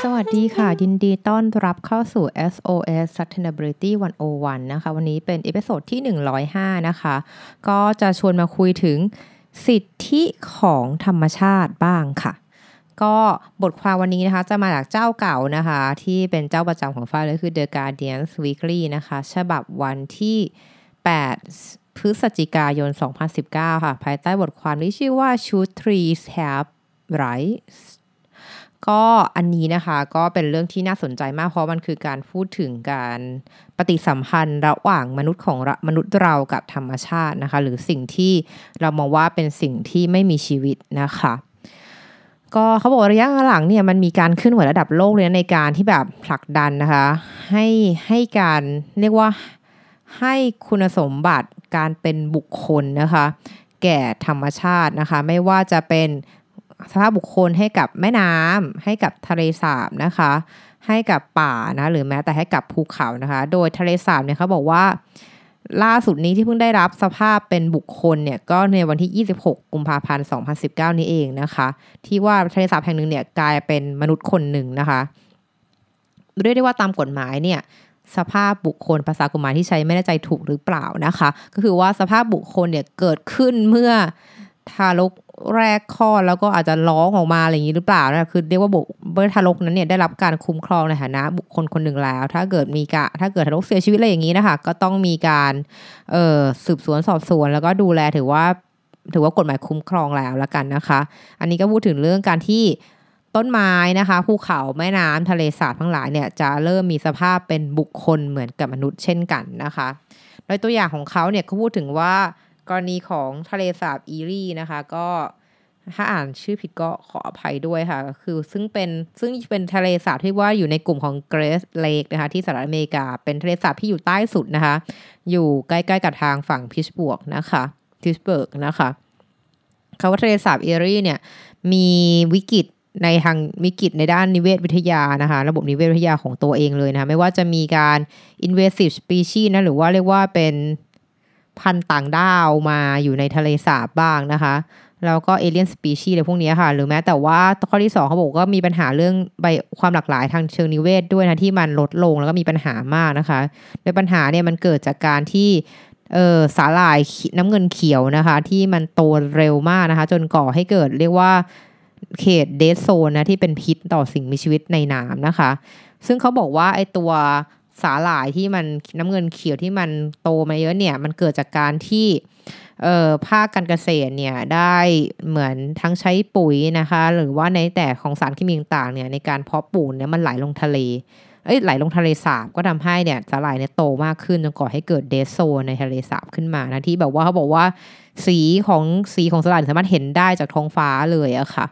สวัสดีค่ะยินดีต้อนรับเข้าสู่ SOS Sustainability 101นะคะวันนี้เป็นเอพิโซดที่105นะคะก็จะชวนมาคุยถึงสิทธิของธรรมชาติบ้างค่ะก็บทความวันนี้นะคะจะมาจากเจ้าเก่านะคะที่เป็นเจ้าประจำของฝ้ายเลยคือ The Guardian Weekly นะคะฉบับวันที่8พฤศจิกายน2019ค่ะภายใต้บทความที่ชื่อว่า Should Trees Have Rightsก็อันนี้นะคะก็เป็นเรื่องที่น่าสนใจมากเพราะมันคือการพูดถึงการปฏิสัมพันธ์ระหว่างมนุษย์เรากับธรรมชาตินะคะหรือสิ่งที่เรามองว่าเป็นสิ่งที่ไม่มีชีวิตนะคะก็เขาบอกระยะหลังเนี่ยมันมีการเคลื่อนไหวระดับโลกเลยในการที่แบบผลักดันนะคะให้การเรียกว่าให้คุณสมบัติการเป็นบุคคลนะคะแก่ธรรมชาตินะคะไม่ว่าจะเป็นสภาพบุคคลให้กับแม่น้ำให้กับทะเลสาบนะคะให้กับป่านะหรือแม้แต่ให้กับภูเขานะคะโดยทะเลสาบเนี่ยเขาบอกว่าล่าสุดนี้ที่เพิ่งได้รับสภาพเป็นบุคคลเนี่ยก็ในวันที่26กุมภาพันธ์2019นี้เองนะคะที่ว่าทะเลสาบแห่งหนึ่งเนี่ยกลายเป็นมนุษย์คนหนึ่งนะคะเรียกได้ว่าตามกฎหมายเนี่ยสภาพบุคคลภาษากฎหมายที่ใช้ไม่แน่ใจถูกหรือเปล่านะคะก็คือว่าสภาพบุคคลเนี่ยเกิดขึ้นเมื่อทารกแรกคลอดแล้วก็อาจจะร้องออกมาอะไรอย่างนี้หรือเปล่านะคือเรียกว่าเมื่อทารกนั้นเนี่ยได้รับการคุ้มครองในฐานะบุคคลคนหนึ่งแล้วถ้าเกิดทารกเสียชีวิตอะไรอย่างนี้นะคะก็ต้องมีการสืบสวนสอบสวนแล้วก็ดูแลถือว่ากฎหมายคุ้มครองแล้วละกันนะคะอันนี้ก็พูดถึงเรื่องการที่ต้นไม้นะคะภูเขาแม่น้ำทะเลสาบทั้งหลายเนี่ยจะเริ่มมีสภาพเป็นบุคคลเหมือนกับมนุษย์เช่นกันนะคะโดยตัวอย่างของเขาเนี่ยเขาพูดถึงว่ากรณีของทะเลสาบอีรีนะคะก็ถ้าอ่านชื่อผิดก็ขออภัยด้วยค่ะคือซึ่งเป็นทะเลสาบที่ว่าอยู่ในกลุ่มของ Great Lake นะคะที่สหรัฐอเมริกาเป็นทะเลสาบที่อยู่ใต้สุดนะคะอยู่ใกล้ๆกับทางฝั่งพิชบวกนะคะพิชเบิร์กนะคะเขาว่าทะเลสาบอีรีเนี่ยมีวิกฤตในด้านนิเวศวิทยานะคะระบบนิเวศวิทยาของตัวเองเลยนะคะไม่ว่าจะมีการ invasive species นะหรือว่าเรียกว่าเป็นพันธุ์ต่างดาวมาอยู่ในทะเลสาบบ้างนะคะแล้วก็เอเลียนสปีชีส์อะไรพวกนี้ค่ะหรือแม้แต่ว่าข้อที่2เขาบอกว่ามีปัญหาเรื่องความหลากหลายทางเชิงนิเวศด้วยนะที่มันลดลงแล้วก็มีปัญหามากนะคะโดยปัญหาเนี่ยมันเกิดจากการที่สาหร่ายน้ำเงินเขียวนะคะที่มันโตเร็วมากนะคะจนก่อให้เกิดเรียกว่าเขตเดดโซนนะที่เป็นพิษต่อสิ่งมีชีวิตในน้ำนะคะซึ่งเขาบอกว่าไอตัวสาหร่ายที่มันน้ำเงินเขียวที่มันโตมาเยอะเนี่ยมันเกิดจากการที่ภาคการเกษตรเนี่ยได้เหมือนทั้งใช้ปุ๋ยนะคะหรือว่าในแต่ของสารเคมีต่างๆเนี่ยในการเพาะปลูกเนี่ยมันไหลลงทะเลสาบก็ทำให้เนี่ยสาหร่ายเนี่ยโตมากขึ้นจนก่อให้เกิดเดดโซนในทะเลสาบขึ้นมานะที่แบบว่าเขาบอกว่าสีของสาหร่ายสามารถเห็นได้จากท้องฟ้าเลยอะค่ะ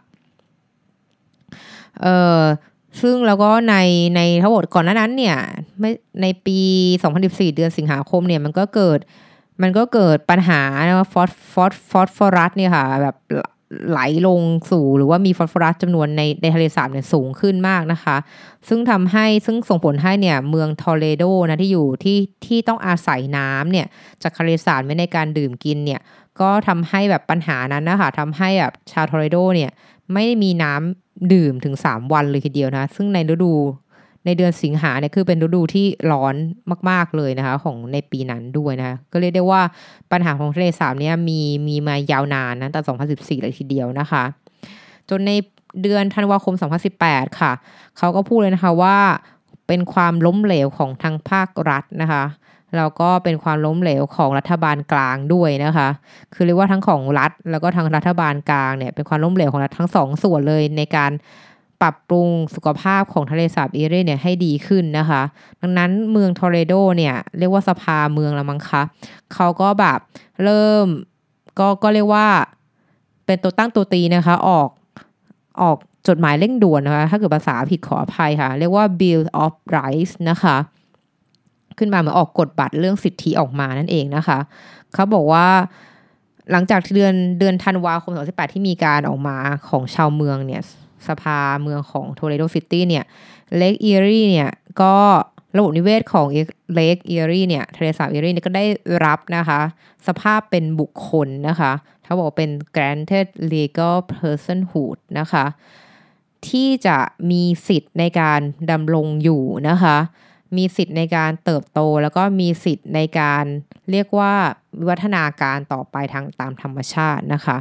ซึ่งแล้วก็ในทั้งหมดก่อนหน้านั้นเนี่ยในปี2014เดือนสิงหาคมเนี่ยมันก็เกิดปัญหาฟอสฟอรัสเนี่ยค่ะแบบไหลลงสู่หรือว่ามีฟอสฟอรัสจำนวนในทะเลสาบเนี่ยสูงขึ้นมากนะคะซึ่งส่งผลให้เนี่ยเมืองทอร์เรโดนะที่อยู่ที่ต้องอาศัยน้ำเนี่ยจากทะเลสาบในการดื่มกินเนี่ยก็ทำให้แบบปัญหานั้นนะคะทำให้แบบชาวทอร์เรโดเนี่ยไม่ได้มีน้ำดื่มถึง3วันเลยทีเดียวนะซึ่งในเดือนสิงหาเนี่ยคือเป็นฤดูที่ร้อนมากๆเลยนะคะของในปีนั้นด้วยนะคะก็เรียกได้ว่าปัญหาของทะเลสาบเนี่ยมีมายาวนานนะตั้งแต่2014เลยทีเดียวนะคะจนในเดือนธันวาคม2018ค่ะเขาก็พูดเลยนะคะว่าเป็นความล้มเหลวของทางภาครัฐนะคะแล้วก็เป็นความล้มเหลวของรัฐบาลกลางด้วยนะคะคือเรียกว่าทั้งของรัฐแล้วก็ทางรัฐบาลกลางเนี่ยเป็นความล้มเหลวของรัฐทั้ง2ส่วนเลยในการปรับปรุงสุขภาพของทะเลสาบอีเรเนี่ยให้ดีขึ้นนะคะดังนั้นเมืองทอร์เรโดเนี่ยเรียกว่าสภาเมืองละมั้งคะเขาก็แบบเริ่มก็เรียกว่าเป็นตัวตั้งตัวตีนะคะออกจดหมายเร่งด่วนนะคะถ้าเกิดภาษาผิดขออภัยค่ะเรียกว่า Bill of Rights นะคะขึ้นมาเหมือนออกกฎบัตรเรื่องสิทธิออกมานั่นเองนะคะเขาบอกว่าหลังจากเดือนธันวาคม2018ที่มีการออกมาของชาวเมืองเนี่ยสภาเมืองของโทเลโดซิตี้เนี่ยเลคอีรีเนี่ยก็ระบบนิเวศของเลคอีรีเนี่ยทะเลสาบอีรีเนี่ยก็ได้รับนะคะสภาพเป็นบุคคลนะคะเขาบอกเป็น granted legal personhood นะคะที่จะมีสิทธิ์ในการดำรงอยู่นะคะมีสิทธิ์ในการเติบโตแล้วก็มีสิทธิ์ในการเรียกว่าวิวัฒนาการต่อไปตามธรรมชาตินะคะ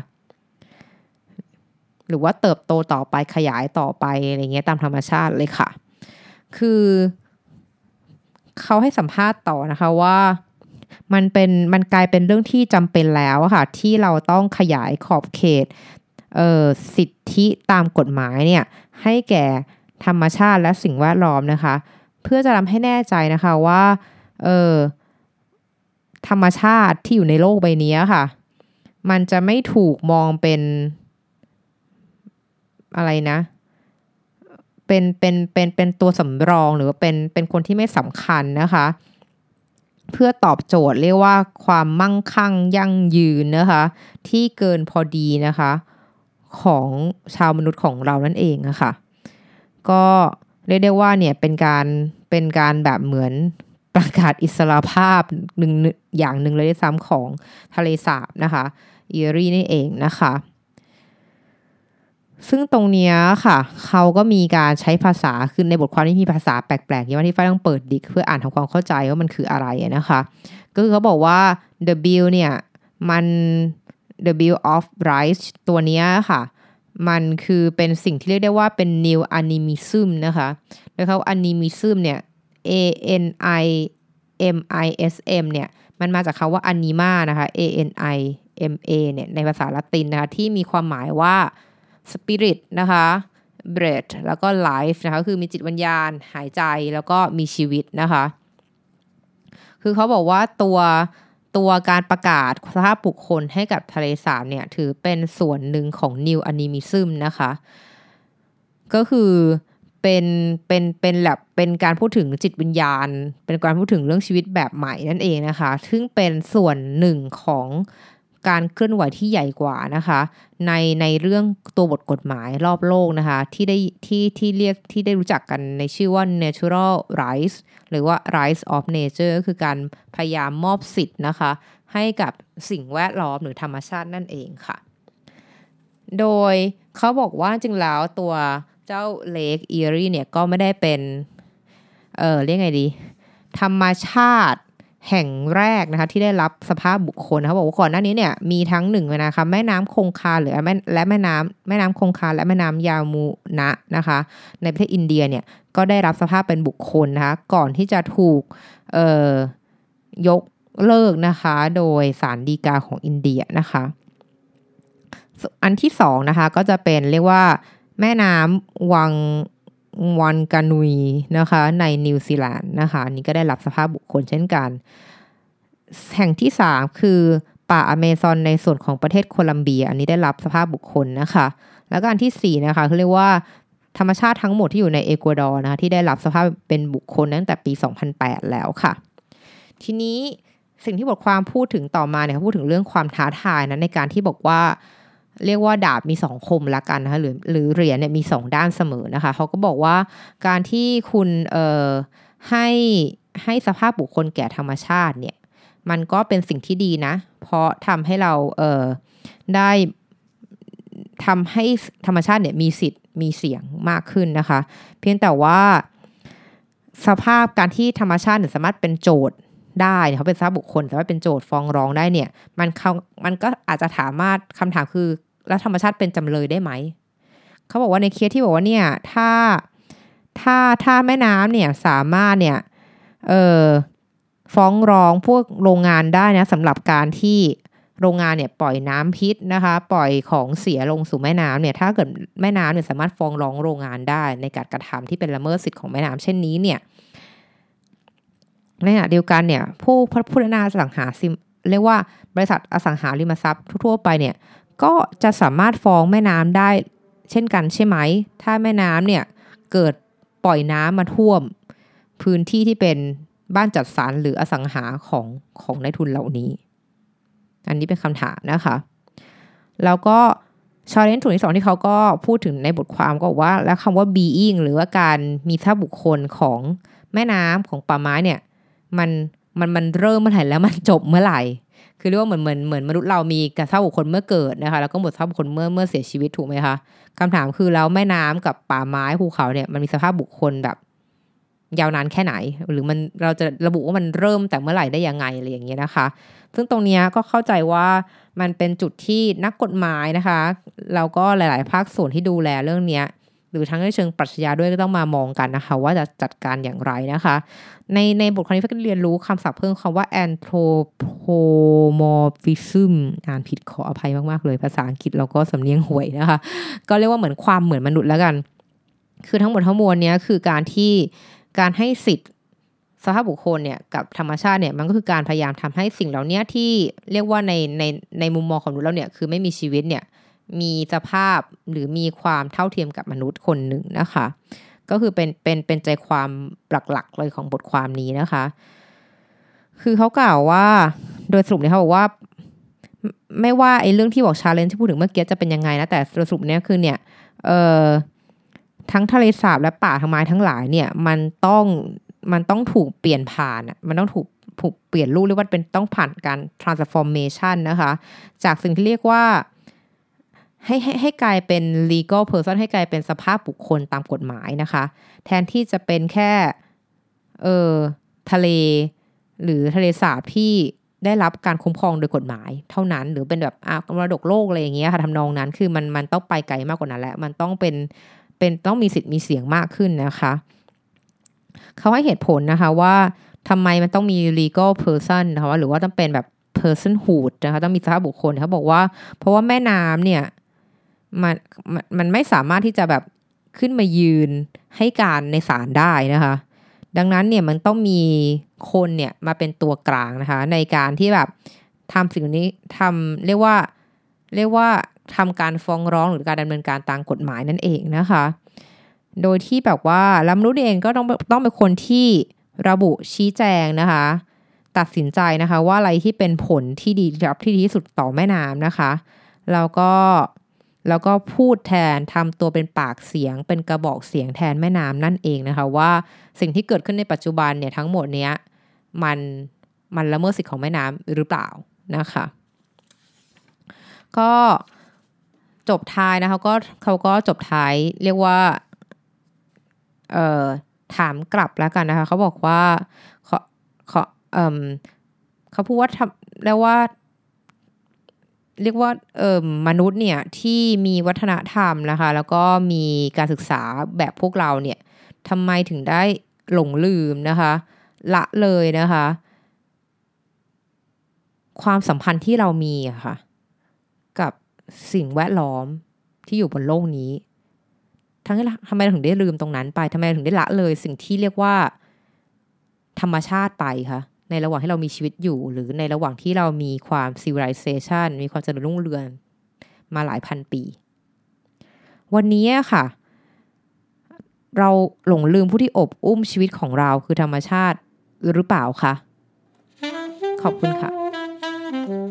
หรือว่าเติบโตต่อไปขยายต่อไปอะไรเงี้ยตามธรรมชาติเลยค่ะคือเขาให้สัมภาษณ์ต่อนะคะว่ามันกลายเป็นเรื่องที่จำเป็นแล้วค่ะที่เราต้องขยายขอบเขตสิทธิตามกฎหมายเนี่ยให้แก่ธรรมชาติและสิ่งแวดล้อมนะคะเพื่อจะทำให้แน่ใจนะคะว่าธรรมชาติที่อยู่ในโลกใบนี้ค่ะมันจะไม่ถูกมองเป็นอะไรนะเป็นตัวสำรองหรือว่าเป็นคนที่ไม่สำคัญนะคะเพื่อตอบโจทย์เรียกว่าความมั่งคั่งยั่งยืนนะคะที่เกินพอดีนะคะของชาวมนุษย์ของเรานั่นเองนะคะก็เรียกได้ว่าเนี่ยเป็นการแบบเหมือนประกาศอิสรภาพหนึ่งอย่างหนึ่งเลยด้วยซ้ำของทะเลสาบนะคะอีรีนี่เองนะคะซึ่งตรงนี้ค่ะเขาก็มีการใช้ภาษาคือในบทความที่มีภาษาแปลกๆอย่างที่ฝ้ายต้องเปิดดิกเพื่ออ่านทำความเข้าใจว่ามันคืออะไรนะคะก็คือเขาบอกว่า the bill เนี่ยมัน the bill of rights ตัวนี้ค่ะมันคือเป็นสิ่งที่เรียกได้ว่าเป็น new animism นะคะโดยเขา animism เนี่ย animism เนี่ยมันมาจากคำว่า anima นะคะ anima เนี่ยในภาษาละตินนะคะที่มีความหมายว่าspirit นะคะ breath แล้วก็ life นะคะคือมีจิตวิญญาณหายใจแล้วก็มีชีวิตนะคะคือเขาบอกว่าตัวการประกาศสภาพบุคคลให้กับทะเลสาบเนี่ยถือเป็นส่วนหนึ่งของ New Animism นะคะก็คือเป็นแบบเป็นการพูดถึงจิตวิญญาณเป็นการพูดถึงเรื่องชีวิตแบบใหม่นั่นเองนะคะซึ่งเป็นส่วนหนึ่งของการเคลื่อนไหวที่ใหญ่กว่านะคะในเรื่องตัวบทกฎหมายรอบโลกนะคะที่ได้รู้จักกันในชื่อว่า natural rights หรือว่า rights of nature ก็คือการพยายามมอบสิทธิ์นะคะให้กับสิ่งแวดล้อมหรือธรรมชาตินั่นเองค่ะโดยเขาบอกว่าจริงแล้วตัวเจ้าเลคอีรีเนี่ยก็ไม่ได้เป็นเรียกไงดีธรรมชาติแห่งแรกนะคะที่ได้รับสภาพบุคคลเขาบอกว่าก่อนหน้านี้เนี่ยมีทั้งหนึ่งนะคะแม่น้ำคงคาหรือแม่น้ำคงคาและแม่น้ำยามูนะนะคะในประเทศอินเดียเนี่ยก็ได้รับสภาพเป็นบุคคลนะคะก่อนที่จะถูกยกเลิกนะคะโดยศาลฎีกาของอินเดียนะคะอันที่สองนะคะก็จะเป็นเรียกว่าแม่น้ำวันกานุยนะคะในนิวซีแลนด์นะคะนี่ก็ได้รับสภาพบุคคลเช่นกันแห่งที่3คือป่าอเมซอนในส่วนของประเทศโคลัมเบียอันนี้ได้รับสภาพบุคคลนะคะแล้วก็อันที่4นะคะเขาเรียกว่าธรรมชาติทั้งหมดที่อยู่ในเอกวาดอร์นะคะที่ได้รับสภาพเป็นบุคคลตั้งแต่ปี2008แล้วค่ะทีนี้สิ่งที่บทความพูดถึงต่อมาเนี่ยเขาพูดถึงเรื่องความท้าทายนะในการที่บอกว่าเรียกว่าดาบมี2คมละกันนะคะหรือเหรียญเนี่ยมี2ด้านเสมอนะคะเขาก็บอกว่าการที่คุณให้สภาพบุคคลแก่ธรรมชาติเนี่ยมันก็เป็นสิ่งที่ดีนะเพราะทำให้เราได้ทำให้ธรรมชาติเนี่ยมีสิทธิ์มีเสียงมากขึ้นนะคะเพียงแต่ว่าสภาพการที่ธรรมชาติสามารถเป็นโจทย์ได้เขาเป็นสภาพบุคคลสามารถเป็นโจทย์ฟ้องร้องได้เนี่ยมันก็อาจจะคำถามคือแล้วธรรมชาติเป็นจำเลยได้ไหมเขาบอกว่าในเคสที่บอกว่าเนี่ยถ้าแม่น้ำเนี่ยสามารถเนี่ยฟ้องร้องพวกโรงงานได้นะสำหรับการที่โรงงานเนี่ยปล่อยน้ำพิษนะคะปล่อยของเสียลงสู่แม่น้ำเนี่ยถ้าเกิดแม่น้ำเนี่ยสามารถฟ้องร้องโรงงานได้ในการกระทำที่เป็นละเมิดสิทธิ์ของแม่น้ำเช่นนี้เนี่ยในขณะเดียวกันเนี่ยผู้พัฒนาอสังหาเรียกว่าบริษัทอสังหาริมทรัพย์ทั่วไปเนี่ยก็จะสามารถฟ้องแม่น้ำได้เช่นกันใช่ไหมถ้าแม่น้ำเนี่ยเกิดปล่อยน้ำมาท่วมพื้นที่ที่เป็นบ้านจัดสรรหรืออสังหาของนายทุนเหล่านี้อันนี้เป็นคำถามนะคะแล้วก็ชาเลนจ์ส่วนที่2ที่เขาก็พูดถึงในบทความก็บอกว่าแล้วคำว่า being หรือว่าการมีสภาพบุคคลของแม่น้ำของป่าไม้เนี่ยมันเริ่มเมื่อไหร่แล้วมันจบเมื่อไหร่คือเรียกว่าเหมือนมนุษย์เรามีสภาพบุคคลเมื่อเกิดนะคะแล้วก็หมดสภาพบุคคลเมื่อเสียชีวิตถูกไหมคะคำถามคือแล้วแม่น้ำกับป่าไม้ภูเขาเนี่ยมันมีสภาพบุคคลแบบยาวนานแค่ไหนหรือมันเราจะระบุว่ามันเริ่มแต่เมื่อไหร่ได้ยังไงอะไรอย่างเงี้ยนะคะซึ่งตรงนี้ก็เข้าใจว่ามันเป็นจุดที่นักกฎหมายนะคะแล้วก็หลายๆภาคส่วนที่ดูแลเรื่องนี้หรือทั้งในเชิงปรัชญาด้วยก็ต้องมามองกันนะคะว่าจะจัดการอย่างไรนะคะในบทความนี้ก็เรียนรู้คำศัพท์เพิ่มคำว่า anthropomorphism อ่านผิดขออภัยมากๆเลยภาษาอังกฤษเราก็สำเนียงห่วยนะคะก็เรียกว่าเหมือนความเหมือนมนุษย์แล้วกันคือทั้งหมดทั้งมวลนี้คือการให้สิทธิ์สภาพบุคคลเนี่ยกับธรรมชาติเนี่ยมันก็คือการพยายามทำให้สิ่งเหล่านี้ที่เรียกว่าในมุมมองของมนุษย์แล้วเนี่ยคือไม่มีชีวิตเนี่ยมีสภาพหรือมีความเท่าเทียมกับมนุษย์คนหนึ่งนะคะก็คือเป็นใจความหลักๆเลยของบทความนี้นะคะคือเขากล่าวว่าโดยสรุปเนี่ยเขาบอกว่าไม่ว่าไอ้เรื่องที่บอก challenge ที่พูดถึงเมื่อกี้จะเป็นยังไงนะแต่โดยสรุปเนี่ยคือเนี่ยทั้งทะเลสาบและป่าทั้งไม้ทั้งหลายเนี่ยมันต้องถูกเปลี่ยนผ่านมันต้องถูกเปลี่ยนรูปเรียกว่าเป็นต้องผ่านการ transformation นะคะจากสิ่งที่เรียกว่าให้กลายเป็น legal person ให้กลายเป็นสภาพบุคคลตามกฎหมายนะคะแทนที่จะเป็นแค่ทะเลหรือทะเลสาบที่ได้รับการคุ้มครองโดยกฎหมายเท่านั้นหรือเป็นแบบมรดกโลกอะไรอย่างเงี้ยค่ะทำนองนั้นคือมันต้องไปไกลมากกว่านั้นแหละมันต้องเป็นต้องมีสิทธิ์มีเสียงมากขึ้นนะคะเขาให้เหตุผลนะคะว่าทำไมมันต้องมี legal person นะคะหรือว่าต้องเป็นแบบ personhood นะคะต้องมีสภาพบุคคลเขาบอกว่าเพราะว่าแม่น้ำเนี่ยมันไม่สามารถที่จะแบบขึ้นมายืนให้การในศาลได้นะคะดังนั้นเนี่ยมันต้องมีคนเนี่ยมาเป็นตัวกลางนะคะในการที่แบบทำสิ่งนี้เรียกว่าทำการฟ้องร้องหรือการดำเนินการตามกฎหมายนั่นเองนะคะโดยที่แบบว่าแล้วมนุษย์เองก็ต้องเป็นคนที่ระบุชี้แจงนะคะตัดสินใจนะคะว่าอะไรที่เป็นผลที่ดีที่สุดต่อแม่น้ำนะคะแล้วก็พูดแทนทำตัวเป็นปากเสียงเป็นกระบอกเสียงแทนแม่น้ำนั่นเองนะคะว่าสิ่งที่เกิดขึ้นในปัจจุบันเนี่ยทั้งหมดเนี้ยมันละเมิดสิทธิของแม่น้ำหรือเปล่านะคะก็จบท้ายนะคะเขาก็จบท้ายเรียกว่าถามกลับแล้วกันนะคะเขาบอกว่าเขาพูดว่าเรียกว่ามนุษย์เนี่ยที่มีวัฒนธรรมนะคะแล้วก็มีการศึกษาแบบพวกเราเนี่ยทำไมถึงได้หลงลืมนะคะละเลยนะคะความสัมพันธ์ที่เรามีอะค่ะกับสิ่งแวดล้อมที่อยู่บนโลกนี้ทำไมเราถึงได้ลืมตรงนั้นไปทำไมเราถึงได้ละเลยสิ่งที่เรียกว่าธรรมชาติไปคะในระหว่างที่เรามีชีวิตอยู่หรือในระหว่างที่เรามีความ civilization มีความเจริญรุ่งเรืองมาหลายพันปีวันนี้ค่ะเราหลงลืมผู้ที่อบอุ้มชีวิตของเราคือธรรมชาติหรือเปล่าคะขอบคุณค่ะ